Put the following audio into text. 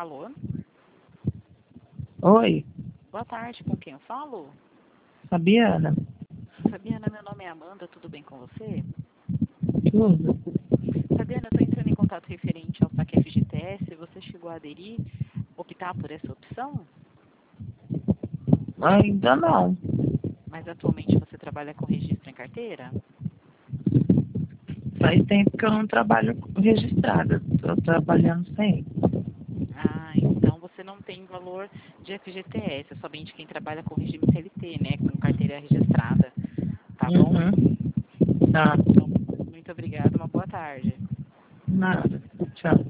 Alô? Oi, Boa tarde, com quem eu falo? Fabiana. Fabiana, meu nome é Amanda, tudo bem com você? Tudo? Fabiana, eu estou entrando em contato referente ao saque FGTS. Você chegou a aderir, optar por essa opção? Ainda não. Mas atualmente você trabalha com registro em carteira? Faz tempo que eu não trabalho registrada. Estou trabalhando sem. Ah, então você não tem valor de FGTS, é somente quem trabalha com regime CLT, né? Com carteira registrada. Tá bom? Uhum. Tá. Então, muito obrigada, uma boa tarde. Nada. Tchau.